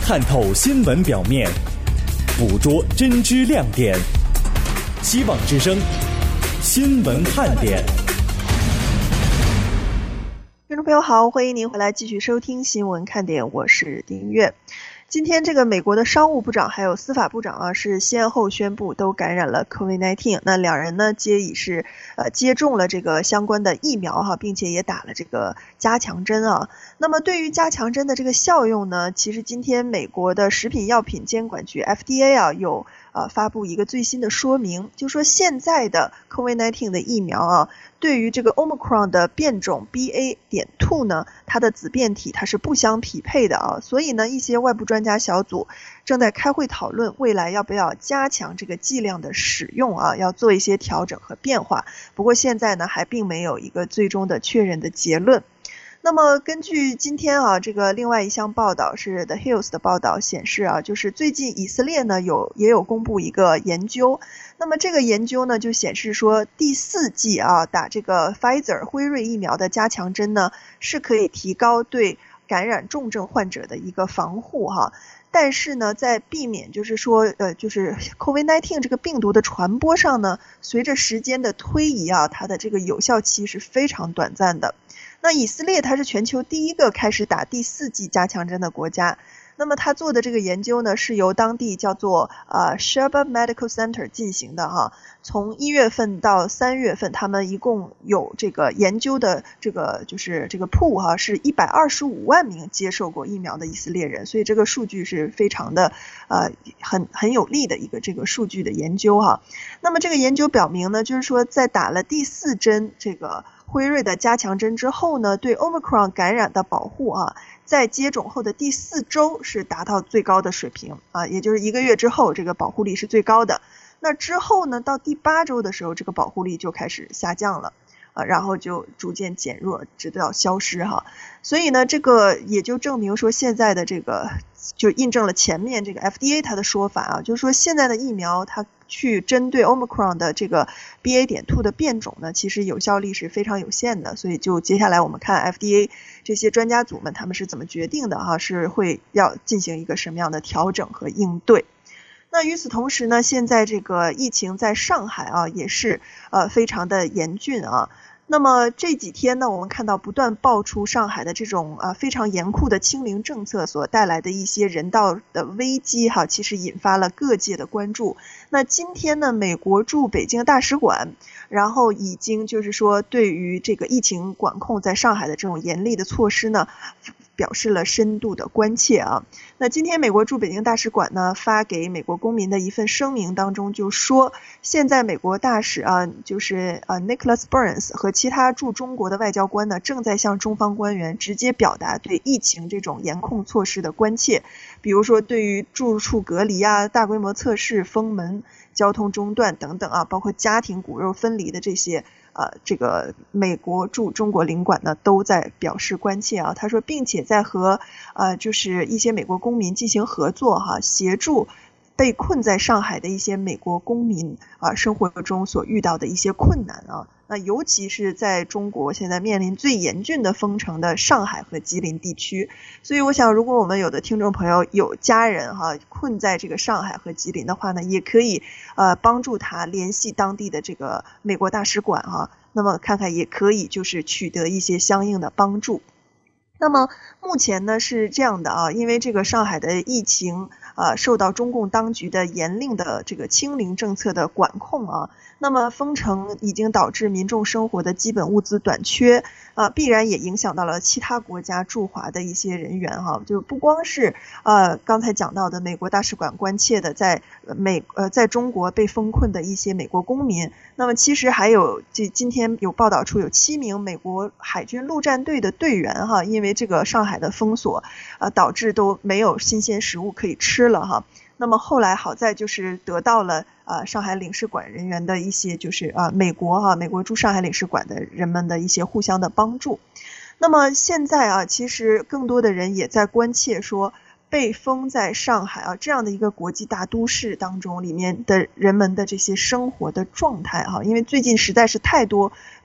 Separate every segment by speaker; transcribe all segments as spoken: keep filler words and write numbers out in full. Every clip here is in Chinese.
Speaker 1: 探透新闻表面，捕捉真知亮点。希望之声新闻看点。
Speaker 2: 听众朋友好，欢迎您回来继续收听新闻看点，我是丁月。今天这个美国的商务部长还有司法部长啊，是先后宣布都感染了 COVID 十九， 那两人呢皆已是呃接种了这个相关的疫苗哈，并且也打了这个加强针啊。那么对于加强针的这个效用呢，其实今天美国的食品药品监管局 F D A 啊有呃发布一个最新的说明，就说现在的 COVID 十九 的疫苗啊，对于这个 Omicron 的变种 B A 点 二 呢，它的子变体它是不相匹配的啊，所以呢一些外部专家小组正在开会讨论未来要不要加强这个剂量的使用啊，要做一些调整和变化。不过现在呢还并没有一个最终的确认的结论。那么根据今天啊这个另外一项报道是 The Hills 的报道显示啊，就是最近以色列呢有也有公布一个研究，那么这个研究呢就显示说第四剂啊打这个 Pfizer 辉瑞疫苗的加强针呢是可以提高对感染重症患者的一个防护哈。但是呢在避免就是说呃就是 COVID 十九 这个病毒的传播上呢，随着时间的推移啊，它的这个有效期是非常短暂的。那以色列它是全球第一个开始打第四剂加强针的国家，那么他做的这个研究呢是由当地叫做呃 Sheba Medical Center 进行的哈，从一月份到三月份他们一共有这个研究的这个就是这个 pool 哈是一百二十五万名接受过疫苗的以色列人，所以这个数据是非常的呃很很有利的一个这个数据的研究哈。那么这个研究表明呢，就是说在打了第四针这个辉瑞的加强针之后呢，对 Omicron 感染的保护啊，在接种后的第四周是达到最高的水平啊，也就是一个月之后这个保护力是最高的。那之后呢，到第八周的时候这个保护力就开始下降了啊，然后就逐渐减弱直到消失哈。所以呢这个也就证明说现在的这个就印证了前面这个 F D A 它的说法啊，就是说现在的疫苗它去针对 Omicron 的这个 B A 点 二 的变种呢，其实有效力是非常有限的，所以就接下来我们看 F D A 这些专家组们他们是怎么决定的哈，是会要进行一个什么样的调整和应对。那与此同时呢，现在这个疫情在上海啊也是呃非常的严峻啊。那么这几天呢，我们看到不断爆出上海的这种啊非常严酷的清零政策所带来的一些人道的危机哈，其实引发了各界的关注。那今天呢，美国驻北京大使馆，然后已经就是说对于这个疫情管控在上海的这种严厉的措施呢，表示了深度的关切啊。那今天美国驻北京大使馆呢发给美国公民的一份声明当中就说，现在美国大使啊就是呃 Nicholas Burns 和其他驻中国的外交官呢正在向中方官员直接表达对疫情这种严控措施的关切，比如说对于住处隔离啊、大规模测试、封门、交通中断等等啊，包括家庭骨肉分离的这些呃，这个美国驻中国领馆呢都在表示关切啊。他说，并且在和呃就是一些美国公民进行合作哈，协助被困在上海的一些美国公民啊生活中所遇到的一些困难啊。那尤其是在中国现在面临最严峻的封城的上海和吉林地区，所以我想如果我们有的听众朋友有家人哈困在这个上海和吉林的话呢，也可以呃帮助他联系当地的这个美国大使馆哈，那么看看也可以就是取得一些相应的帮助。那么目前呢是这样的啊，因为这个上海的疫情啊受到中共当局的严令的这个清零政策的管控啊，那么封城已经导致民众生活的基本物资短缺啊，必然也影响到了其他国家驻华的一些人员哈，就不光是呃刚才讲到的美国大使馆关切的在美呃在中国被封困的一些美国公民，那么其实还有这今天有报道出有七名美国海军陆战队的队员哈，因为这个上海的封锁呃导致都没有新鲜食物可以吃了哈。那么后来好在就是得到了呃上海领事馆人员的一些就是啊美国哈、啊、美国驻上海领事馆的人们的一些互相的帮助。那么现在啊其实更多的人也在关切说，被封在上海啊这样的一个国际大都市当中里面的人们的这些生活的状态哈，因为最近实在是太多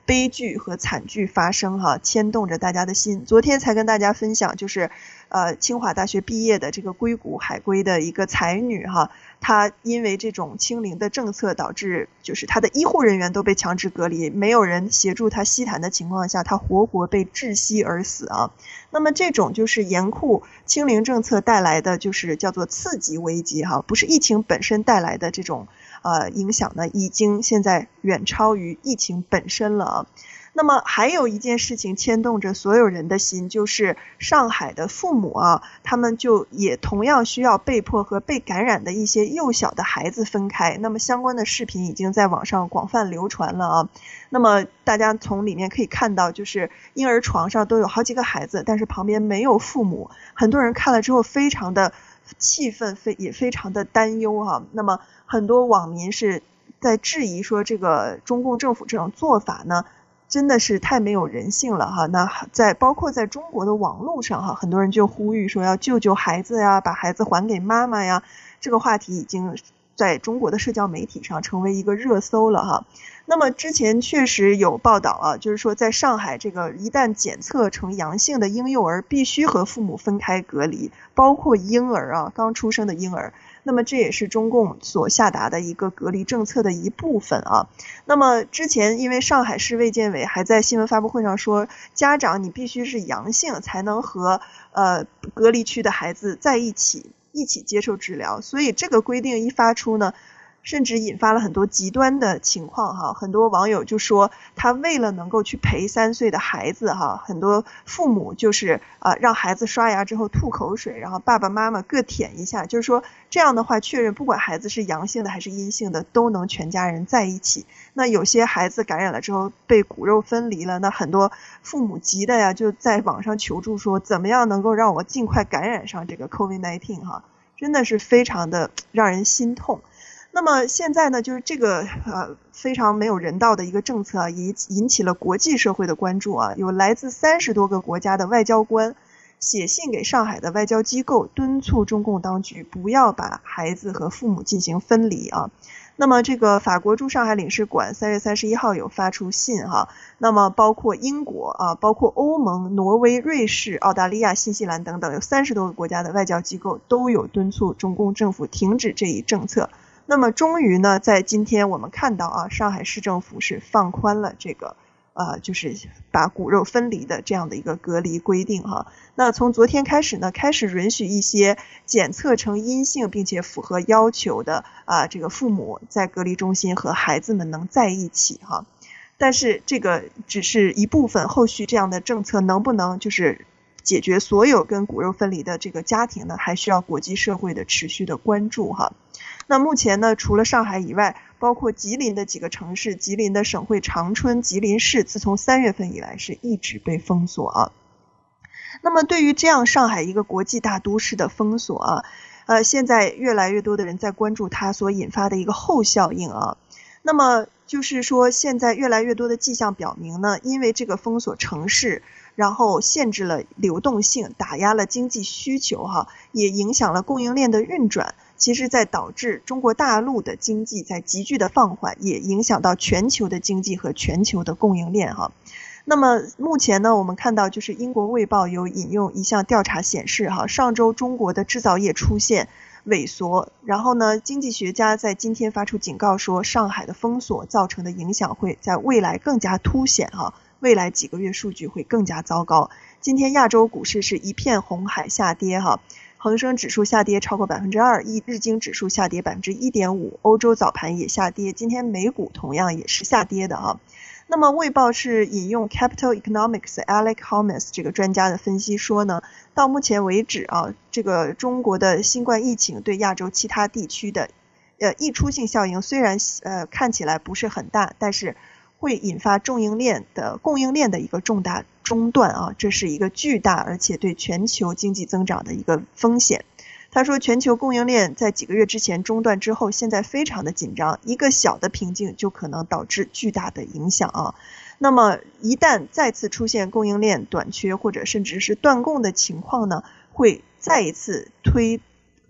Speaker 2: 悲剧和惨剧发生哈，牵动着大家的心。昨天才跟大家分享，就是呃清华大学毕业的这个硅谷海归的一个才女哈，她因为这种清零的政策导致就是她的医护人员都被强制隔离，没有人协助她吸痰的情况下，她活活被窒息而死啊。那么这种就是严酷清零政策带来的就是叫做次级危机哈，不是疫情本身带来的这种呃影响呢，已经现在远超于疫情本身了啊。那么还有一件事情牵动着所有人的心，就是上海的父母啊，他们就也同样需要被迫和被感染的一些幼小的孩子分开。那么相关的视频已经在网上广泛流传了啊。那么大家从里面可以看到，就是婴儿床上都有好几个孩子，但是旁边没有父母。很多人看了之后非常的气愤，非也非常的担忧啊。那么很多网民是在质疑说，这个中共政府这种做法呢，真的是太没有人性了哈。那在包括在中国的网络上哈，很多人就呼吁说要救救孩子呀，把孩子还给妈妈呀。这个话题已经在中国的社交媒体上成为一个热搜了哈。那么之前确实有报道啊，就是说在上海这个一旦检测成阳性的婴幼儿必须和父母分开隔离，包括婴儿啊，刚出生的婴儿。那么这也是中共所下达的一个隔离政策的一部分啊。那么之前因为上海市卫健委还在新闻发布会上说，家长你必须是阳性才能和呃隔离区的孩子在一起一起接受治疗，所以这个规定一发出呢，甚至引发了很多极端的情况哈。很多网友就说，他为了能够去陪三岁的孩子哈，很多父母就是啊、呃、让孩子刷牙之后吐口水，然后爸爸妈妈各舔一下，就是说这样的话确认不管孩子是阳性的还是阴性的，都能全家人在一起。那有些孩子感染了之后被骨肉分离了，那很多父母急的呀，就在网上求助说，怎么样能够让我尽快感染上这个 COVID 十九 哈，真的是非常的让人心痛。那么现在呢，就是这个呃非常没有人道的一个政策啊，引引起了国际社会的关注啊。有来自三十多个国家的外交官写信给上海的外交机构，敦促中共当局不要把孩子和父母进行分离啊。那么这个法国驻上海领事馆三月三十一号有发出信哈，那么包括英国啊，包括欧盟、挪威、瑞士、澳大利亚、新西兰等等，有三十多个国家的外交机构都有敦促中共政府停止这一政策。那么终于呢，在今天我们看到啊，上海市政府是放宽了这个呃，就是把骨肉分离的这样的一个隔离规定哈。那从昨天开始呢，开始允许一些检测成阴性并且符合要求的啊这个父母在隔离中心和孩子们能在一起哈。但是这个只是一部分，后续这样的政策能不能就是解决所有跟骨肉分离的这个家庭呢，还需要国际社会的持续的关注哈。那目前呢，除了上海以外，包括吉林的几个城市，吉林的省会长春、吉林市，自从三月份以来是一直被封锁啊。那么对于这样上海一个国际大都市的封锁啊，呃，现在越来越多的人在关注它所引发的一个后效应啊。那么就是说，现在越来越多的迹象表明呢，因为这个封锁城市，然后限制了流动性，打压了经济需求哈，也影响了供应链的运转。其实在导致中国大陆的经济在急剧的放缓，也影响到全球的经济和全球的供应链哈。那么目前呢，我们看到就是英国卫报有引用一项调查显示哈，上周中国的制造业出现萎缩，然后呢，经济学家在今天发出警告说，上海的封锁造成的影响会在未来更加凸显哈，未来几个月数据会更加糟糕。今天亚洲股市是一片红海下跌哈。恒生指数下跌超过 百分之二， 日经指数下跌 百分之一点五， 欧洲早盘也下跌，今天美股同样也是下跌的啊。那么卫报是引用 Capital Economics Alex Holmes 这个专家的分析说呢，到目前为止啊，这个中国的新冠疫情对亚洲其他地区的呃溢出性效应虽然呃看起来不是很大，但是会引发供应链的供应链的一个重大中断啊，这是一个巨大而且对全球经济增长的一个风险。他说全球供应链在几个月之前中断之后，现在非常的紧张，一个小的瓶颈就可能导致巨大的影响啊。那么一旦再次出现供应链短缺或者甚至是断供的情况呢，会再一次推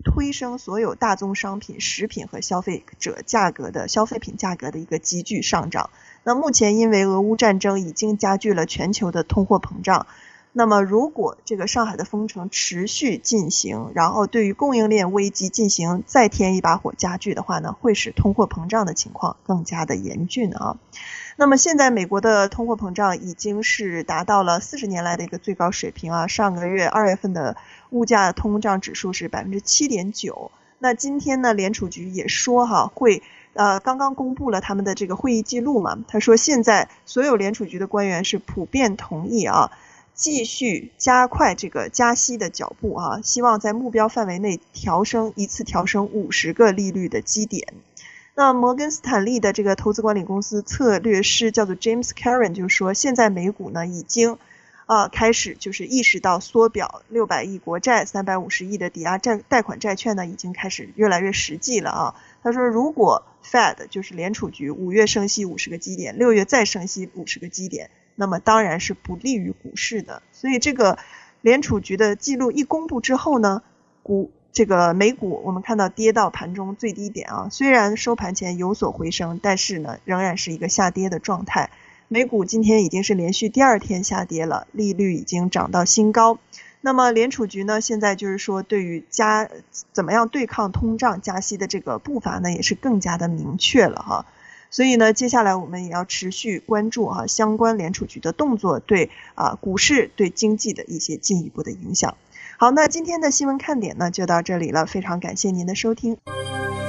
Speaker 2: 推升所有大宗商品、食品和消费者价格的消费品价格的一个急剧上涨。那目前因为俄乌战争已经加剧了全球的通货膨胀，那么如果这个上海的封城持续进行，然后对于供应链危机进行再添一把火加剧的话呢，会使通货膨胀的情况更加的严峻啊。那么现在美国的通货膨胀已经是达到了四十年来的一个最高水平啊，上个月二月份的物价通胀指数是 百分之七点九。 那今天呢联储局也说哈会呃刚刚公布了他们的这个会议记录嘛，他说现在所有联储局的官员是普遍同意啊继续加快这个加息的脚步啊，希望在目标范围内调升一次调升五十个利率的基点。那摩根斯坦利的这个投资管理公司策略师叫做 James Karen 就说，现在美股呢已经呃开始就是意识到缩表六百亿国债三百五十亿的抵押债贷款债券呢已经开始越来越实际了啊。他说如果 Fed 就是联储局五月升息五十个基点，六月再升息五十个基点，那么当然是不利于股市的。所以这个联储局的记录一公布之后呢，股这个美股我们看到跌到盘中最低点啊，虽然收盘前有所回升，但是呢仍然是一个下跌的状态。美股今天已经是连续第二天下跌了，利率已经涨到新高。那么联储局呢现在就是说对于加怎么样对抗通胀加息的这个步伐呢也是更加的明确了哈。所以呢接下来我们也要持续关注啊相关联储局的动作对啊股市对经济的一些进一步的影响。好，那今天的新闻看点呢就到这里了，非常感谢您的收听。